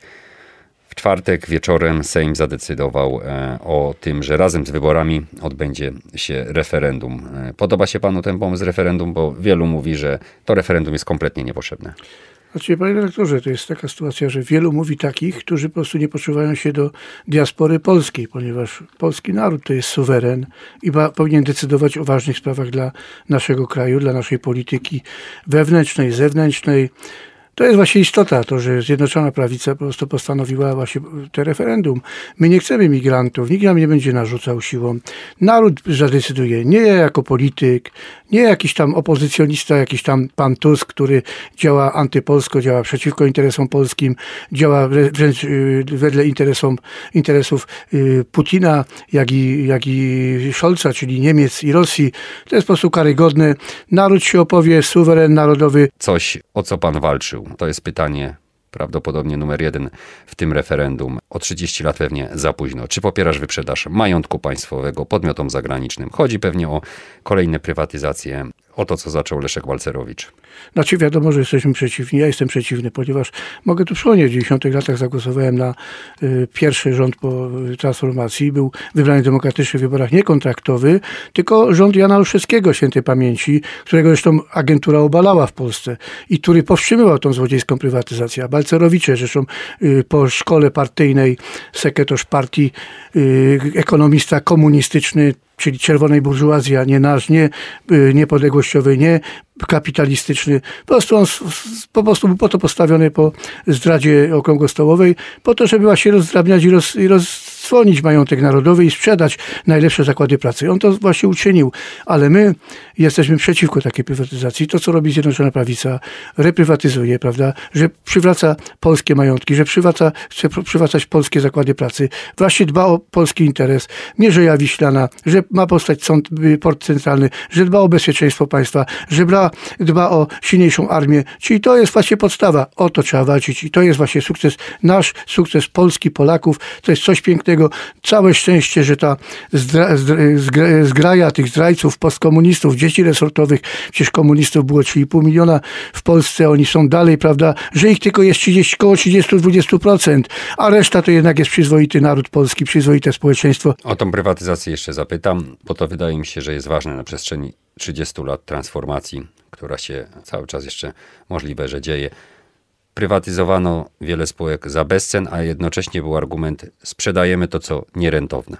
W czwartek wieczorem Sejm zadecydował e, o tym, że razem z wyborami odbędzie się referendum. E, podoba się panu ten pomysł referendum, bo wielu mówi, że to referendum jest kompletnie niepotrzebne. Znaczy, panie redaktorze, to jest taka sytuacja, że wielu mówi takich, którzy po prostu nie poczuwają się do diaspory polskiej, ponieważ polski naród to jest suweren i ba, powinien decydować o ważnych sprawach dla naszego kraju, dla naszej polityki wewnętrznej, zewnętrznej. To jest właśnie istota, to, że Zjednoczona Prawica po prostu postanowiła właśnie te referendum. My nie chcemy migrantów, nikt nam nie będzie narzucał siłą. Naród zadecyduje, nie ja jako polityk, nie jakiś tam opozycjonista, jakiś tam pan Tusk, który działa antypolsko, działa przeciwko interesom polskim, działa wręcz wedle interesom, interesów Putina, jak i, jak i Scholza, czyli Niemiec i Rosji. To jest po prostu karygodne. Naród się opowie, suweren narodowy. Coś, o co pan walczył? To jest pytanie prawdopodobnie numer jeden w tym referendum. O trzydzieści lat pewnie za późno. Czy popierasz wyprzedaż majątku państwowego podmiotom zagranicznym? Chodzi pewnie o kolejne prywatyzacje, o to, co zaczął Leszek Balcerowicz. Znaczy wiadomo, że jesteśmy przeciwni. Ja jestem przeciwny, ponieważ mogę tu przypomnieć, w dziewięćdziesiątych latach zagłosowałem na y, pierwszy rząd po transformacji. Był wybrany demokratycznie w wyborach niekontraktowy, tylko rząd Jana Olszewskiego, świętej pamięci, którego zresztą agentura obalała w Polsce i który powstrzymywał tą złodziejską prywatyzację. A Balcerowicze, zresztą y, po szkole partyjnej, sekretarz partii, y, ekonomista komunistyczny, czyli czerwonej burżuazji, a nie nasz, nie y, niepodległościowy, nie kapitalistyczny. Po prostu on po prostu był po to postawiony po zdradzie okrągłostołowej, po to, żeby właśnie rozdrabniać i, roz, i rozsłonić majątek narodowy i sprzedać najlepsze zakłady pracy. On to właśnie uczynił, ale my jesteśmy przeciwko takiej prywatyzacji. To, co robi Zjednoczona Prawica, reprywatyzuje, prawda, że przywraca polskie majątki, że przywraca, chce przywracać polskie zakłady pracy, właśnie dba o polski interes, Mierzeja Wiślana, że ma powstać sąd, port centralny, że dba o bezpieczeństwo państwa, że dba, dba o silniejszą armię. Czyli to jest właśnie podstawa. O to trzeba walczyć. I to jest właśnie sukces, nasz sukces Polski, Polaków. To jest coś pięknego. Całe szczęście, że ta zdra, zdra, zgraja tych zdrajców, postkomunistów, dzieci resortowych, przecież komunistów było trzy i pół miliona w Polsce, oni są dalej, prawda, że ich tylko jest trzydzieści, około trzydzieści do dwudziestu procent, a reszta to jednak jest przyzwoity naród polski, przyzwoite społeczeństwo. O tą prywatyzację jeszcze zapytam, bo to wydaje mi się, że jest ważne na przestrzeni trzydziestu lat transformacji, która się cały czas jeszcze możliwe, że dzieje. Prywatyzowano wiele spółek za bezcen, a jednocześnie był argument, sprzedajemy to, co nierentowne.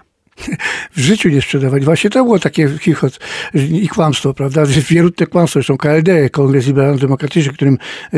W życiu nie sprzedawać. Właśnie to było takie chichot i kłamstwo, prawda? Wierutne kłamstwo. Zresztą K L D, Kongres Liberalno-Demokratyczny, którym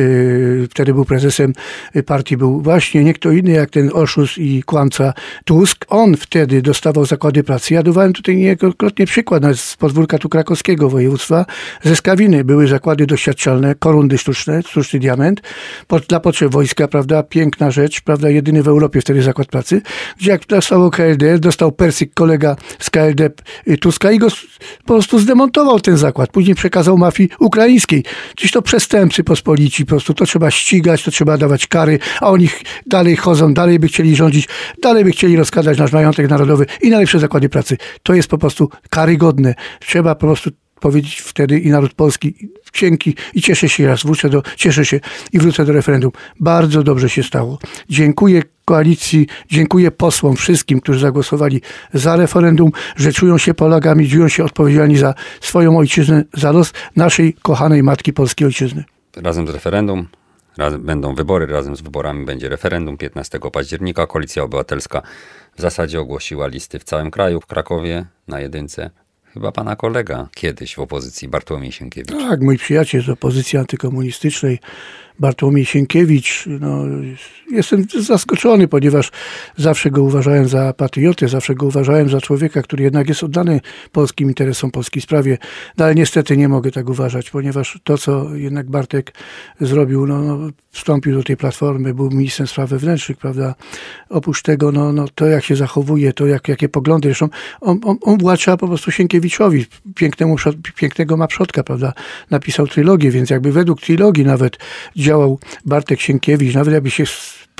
yy, wtedy był prezesem partii, był właśnie nie kto inny jak ten oszust i kłamca Tusk. On wtedy dostawał zakłady pracy. Ja dawałem tutaj niejednokrotnie przykład nawet z podwórka tu krakowskiego województwa. Ze Skawiny były zakłady doświadczalne, korundy sztuczne, sztuczny diament, pod, dla potrzeb wojska, prawda? Piękna rzecz, prawda? Jedyny w Europie wtedy zakład pracy, gdzie jak dostało K L D, dostał Persy kolega z K L D Tuska i go po prostu zdemontował ten zakład. Później przekazał mafii ukraińskiej. Czyż to przestępcy pospolici, po prostu to trzeba ścigać, to trzeba dawać kary, a oni dalej chodzą, dalej by chcieli rządzić, dalej by chcieli rozkładać nasz majątek narodowy i najlepsze zakłady pracy. To jest po prostu karygodne. Trzeba po prostu powiedzieć wtedy i naród polski dzięki i cieszę się raz, wrócę do, cieszę się i wrócę do referendum. Bardzo dobrze się stało. Dziękuję koalicji, dziękuję posłom wszystkim, którzy zagłosowali za referendum, że czują się Polakami, czują się odpowiedzialni za swoją ojczyznę, za los naszej kochanej matki polskiej ojczyzny. Razem z referendum raz, będą wybory, razem z wyborami będzie referendum piętnastego października. Koalicja Obywatelska w zasadzie ogłosiła listy w całym kraju, w Krakowie na jedynce. Chyba pana kolega kiedyś w opozycji, Bartłomiej Sienkiewicz. Tak, mój przyjaciel z opozycji antykomunistycznej, Bartłomiej Sienkiewicz. No, jestem zaskoczony, ponieważ zawsze go uważałem za patriotę, zawsze go uważałem za człowieka, który jednak jest oddany polskim interesom, polskiej sprawie. No, ale niestety nie mogę tak uważać, ponieważ to, co jednak Bartek zrobił, no, no wstąpił do tej Platformy, był ministrem spraw wewnętrznych, prawda? Oprócz tego, no, no to jak się zachowuje, to jak, jakie poglądy, zresztą on, on, on włacza po prostu Sienkiewiczowi, pięknemu, pięknego ma przodka, prawda? Napisał trylogię, więc jakby według trylogii nawet działał Bartek Sienkiewicz, nawet jakby się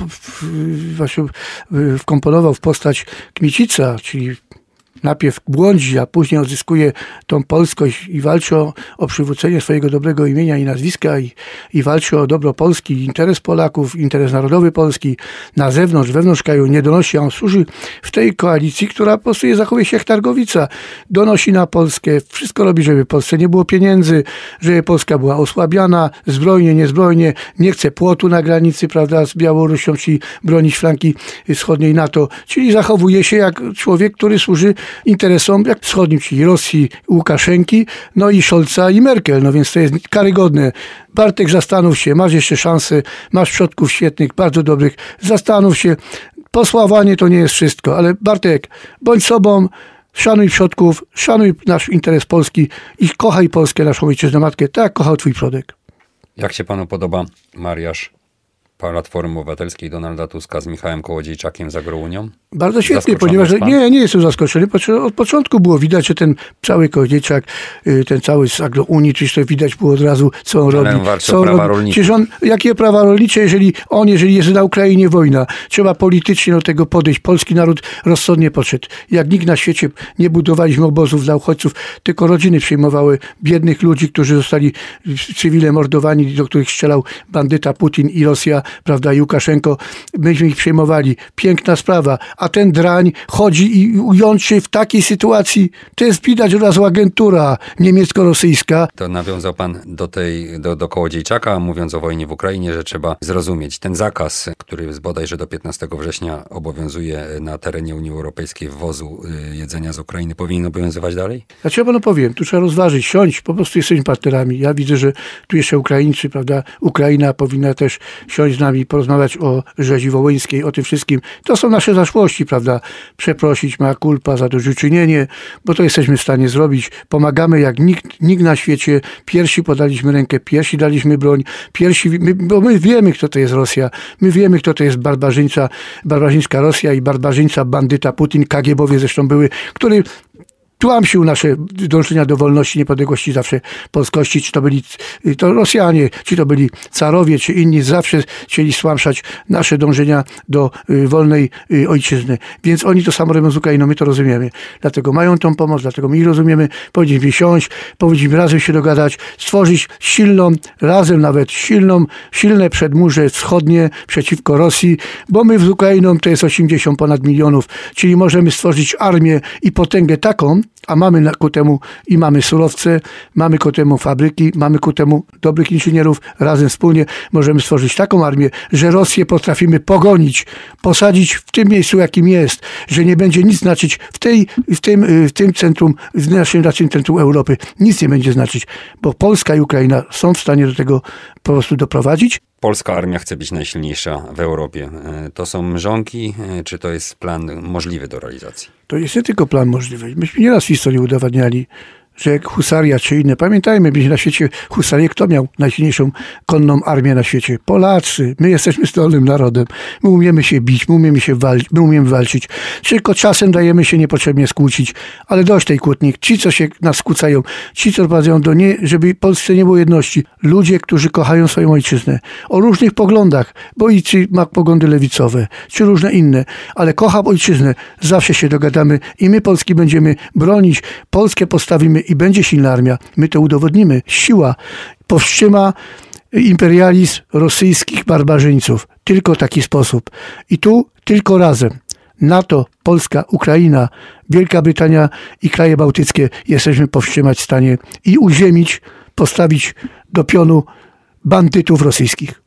właśnie wkomponował w postać Kmicica, czyli najpierw błądzi, a później odzyskuje tą polskość i walczy o, o przywrócenie swojego dobrego imienia i nazwiska i, i walczy o dobro Polski, interes Polaków, interes narodowy Polski na zewnątrz, wewnątrz kraju nie donosi, a on służy w tej koalicji, która po prostu zachowuje się jak targowica. Donosi na Polskę, wszystko robi, żeby w Polsce nie było pieniędzy, żeby Polska była osłabiana, zbrojnie, niezbrojnie, nie chce płotu na granicy, prawda, z Białorusią, czyli bronić flanki wschodniej NATO, czyli zachowuje się jak człowiek, który służy interesom jak wschodnim, czyli Rosji, Łukaszenki, no i Scholza i Merkel. No więc to jest karygodne. Bartek, zastanów się, masz jeszcze szansę, masz przodków świetnych, bardzo dobrych, zastanów się. Posławanie to nie jest wszystko, ale Bartek, bądź sobą, szanuj przodków, szanuj nasz interes Polski i kochaj Polskę, naszą ojczyznę matkę, tak jak kochał twój przodek. Jak się panu podoba mariaż Platformy Obywatelskiej Donalda Tuska z Michałem Kołodziejczakiem z Agrounią? Bardzo świetnie, ponieważ nie, nie jestem zaskoczony. Od początku było widać, że ten cały Kołodziejczak, ten cały z Agrounii, czyż to widać było od razu, co on Ale robi. walczy Co o on prawa robi. rolnicze. Czyż on, jakie prawa rolnicze, jeżeli on, jeżeli jest na Ukrainie wojna, trzeba politycznie do tego podejść. Polski naród rozsądnie podszedł. Jak nikt na świecie nie budowaliśmy obozów dla uchodźców, tylko rodziny przyjmowały biednych ludzi, którzy zostali cywile mordowani, do których strzelał bandyta Putin i Rosja, prawda, i Łukaszenko. Myśmy ich przyjmowali. Piękna sprawa. A ten drań chodzi i jątrzy w takiej sytuacji. To jest widać od razu agentura niemiecko-rosyjska. To nawiązał pan do tej, do, do Kołodziejczaka, mówiąc o wojnie w Ukrainie, że trzeba zrozumieć ten zakaz, który jest bodajże do piętnastego września obowiązuje na terenie Unii Europejskiej wwozu jedzenia z Ukrainy, powinien obowiązywać dalej? Znaczy ja panu powiem, tu trzeba rozważyć, siąść, po prostu jesteśmy partnerami. Ja widzę, że tu jeszcze Ukraińcy, prawda, Ukraina powinna też siąść z nami, porozmawiać o rzezi wołyńskiej, o tym wszystkim. To są nasze zaszłości, prawda, przeprosić mea culpa, zadośćuczynienie, bo to jesteśmy w stanie zrobić. Pomagamy jak nikt, nikt na świecie. Pierwsi podaliśmy rękę, pierwsi daliśmy broń, pierwsi, my, bo my wiemy, kto to jest Rosja. My wiemy, kto to jest barbarzyńca, barbarzyńska Rosja i barbarzyńca bandyta Putin, K G B-owie zresztą były, który tłamsił nasze dążenia do wolności, niepodległości, zawsze polskości, czy to byli to Rosjanie, czy to byli carowie, czy inni, zawsze chcieli stłamszać nasze dążenia do y, wolnej y, ojczyzny. Więc oni to samo robią z Ukrainą, my to rozumiemy. Dlatego mają tą pomoc, dlatego my ich rozumiemy. Powinniśmy siąść, powinniśmy razem się dogadać, stworzyć silną, razem nawet silną, silne przedmurze wschodnie przeciwko Rosji, bo my z Ukrainą to jest osiemdziesiąt ponad milionów, czyli możemy stworzyć armię i potęgę taką, a mamy ku temu i mamy surowce, mamy ku temu fabryki, mamy ku temu dobrych inżynierów, razem wspólnie możemy stworzyć taką armię, że Rosję potrafimy pogonić, posadzić w tym miejscu, jakim jest, że nie będzie nic znaczyć w, tej, w, tym, w tym centrum, w naszym, naszym centrum Europy. Nic nie będzie znaczyć, bo Polska i Ukraina są w stanie do tego po prostu doprowadzić. Polska armia chce być najsilniejsza w Europie. To są mrzonki, czy to jest plan możliwy do realizacji? To jest nie tylko plan możliwy. Myśmy nieraz w historii udowadniali, że jak husaria czy inne, pamiętajmy, będzie na świecie husarię, kto miał najsilniejszą konną armię na świecie? Polacy. My jesteśmy zdolnym narodem. My umiemy się bić, my umiemy się walczyć, my umiemy walczyć. Tylko czasem dajemy się niepotrzebnie skłócić, ale dość tej kłótni. Ci, co się nas skłócają, ci, co prowadzą do nie, żeby w Polsce nie było jedności. Ludzie, którzy kochają swoją ojczyznę. O różnych poglądach, bo i czy ma poglądy lewicowe, czy różne inne, ale kocham ojczyznę. Zawsze się dogadamy i my Polski będziemy bronić. Polskę postawimy i będzie silna armia. My to udowodnimy. Siła powstrzyma imperializm rosyjskich barbarzyńców. Tylko w taki sposób. I tu tylko razem. NATO, Polska, Ukraina, Wielka Brytania i kraje bałtyckie jesteśmy powstrzymać w stanie i uziemić, postawić do pionu bandytów rosyjskich.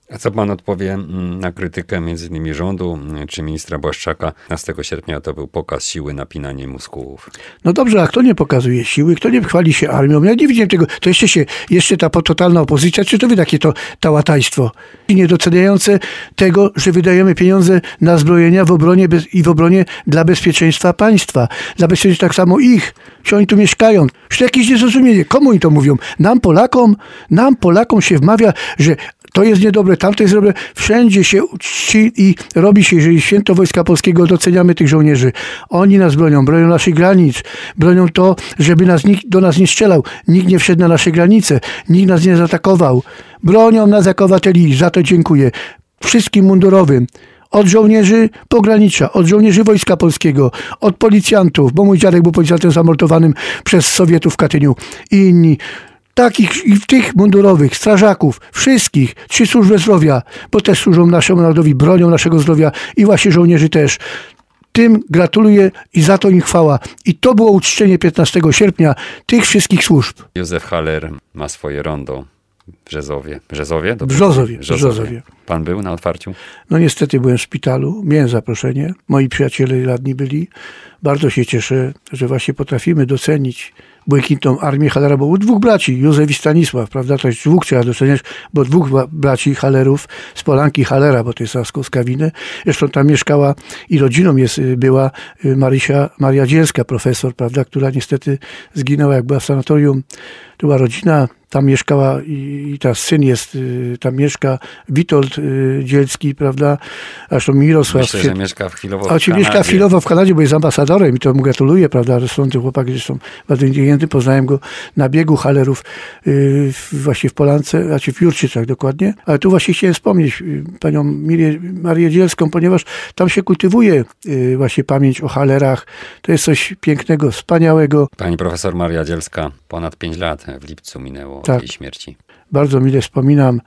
A co pan odpowie na krytykę między innymi rządu czy ministra Błaszczaka? piętnastego sierpnia to był pokaz siły, napinanie muskułów. No dobrze, a kto nie pokazuje siły? Kto nie chwali się armią? Ja nie widziałem tego. To jeszcze się, jeszcze ta totalna opozycja, czy to wy takie to tałataństwo? I niedoceniające tego, że wydajemy pieniądze na zbrojenia w obronie bez, i w obronie dla bezpieczeństwa państwa. Dla bezpieczeństwa tak samo ich. Czy oni tu mieszkają? Już jakieś niezrozumienie. Komu oni to mówią? Nam Polakom? Nam Polakom się wmawia, że to jest niedobre, tamto jest dobre. Wszędzie się czci i robi się, jeżeli święto Wojska Polskiego, doceniamy tych żołnierzy. Oni nas bronią, bronią naszych granic. Bronią to, żeby nas nikt do nas nie strzelał. Nikt nie wszedł na nasze granice. Nikt nas nie zaatakował. Bronią nas jak obywateli. Za to dziękuję. Wszystkim mundurowym. Od żołnierzy pogranicza, od żołnierzy Wojska Polskiego, od policjantów, bo mój dziadek był policjantem zamordowanym przez Sowietów w Katyniu i inni. Takich i tych mundurowych, strażaków, wszystkich, czy służby zdrowia, bo też służą naszemu narodowi, bronią naszego zdrowia i właśnie żołnierzy też. Tym gratuluję i za to im chwała. I to było uczczenie piętnastego sierpnia tych wszystkich służb. Józef Haller ma swoje rondo w Brzezowie. Brzezowie? W Brzozowie. Brzozowie. Pan był na otwarciu? No niestety byłem w szpitalu, miałem zaproszenie. Moi przyjaciele radni byli. Bardzo się cieszę, że właśnie potrafimy docenić błękitną armię Hallera, bo było dwóch braci, Józef i Stanisław, prawda? To jest dwóch trzeba doceniać, bo dwóch braci Hallerów z Polanki Hallera, bo to jest z Kawiny. Zresztą tam mieszkała i rodziną jest, była Marysia, Maria Dzielska, profesor, prawda? Która niestety zginęła, jak była w sanatorium. To była rodzina, tam mieszkała i, i teraz syn jest, tam mieszka Witold Dzielski, prawda? Zresztą Mirosław. Myślę, że mieszka w chwilowo w Kanadzie. Mieszka chwilowo w Kanadzie, bo jest ambasadorem i to mu gratuluję, prawda? Zresztą ten chłopak zresztą bardzo inteligentny, poznałem go na biegu Hallerów yy, właśnie w Polance, znaczy w Jurczycach dokładnie. Ale tu właśnie chciałem wspomnieć yy, panią Mirię, Marię Dzielską, ponieważ tam się kultywuje yy, właśnie pamięć o Hallerach. To jest coś pięknego, wspaniałego. Pani profesor Maria Dzielska ponad pięć lat w lipcu minęło tak. od jej śmierci. Bardzo mile wspominam.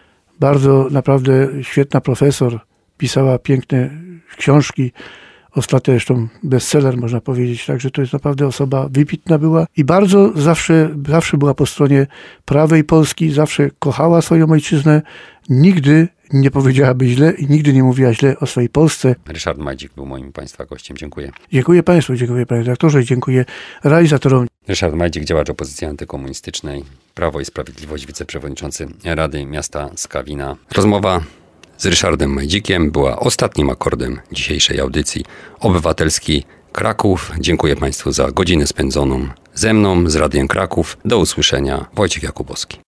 Bardzo naprawdę świetna profesor. Pisała piękne książki. Ostatnio zresztą bestseller, można powiedzieć. Także to jest naprawdę osoba wybitna była. I bardzo zawsze, zawsze była po stronie prawej Polski. Zawsze kochała swoją ojczyznę. Nigdy nie powiedziałaby źle i nigdy nie mówiła źle o swojej Polsce. Ryszard Majdzik był moim Państwa gościem. Dziękuję. Dziękuję Państwu, dziękuję Panie redaktorze, dziękuję realizatorom. Ryszard Majdzik, działacz opozycji antykomunistycznej, Prawo i Sprawiedliwość, wiceprzewodniczący Rady Miasta Skawina. Rozmowa z Ryszardem Majdzikiem była ostatnim akordem dzisiejszej audycji Obywatelski Kraków. Dziękuję Państwu za godzinę spędzoną ze mną, z Radiem Kraków. Do usłyszenia. Wojciech Jakubowski.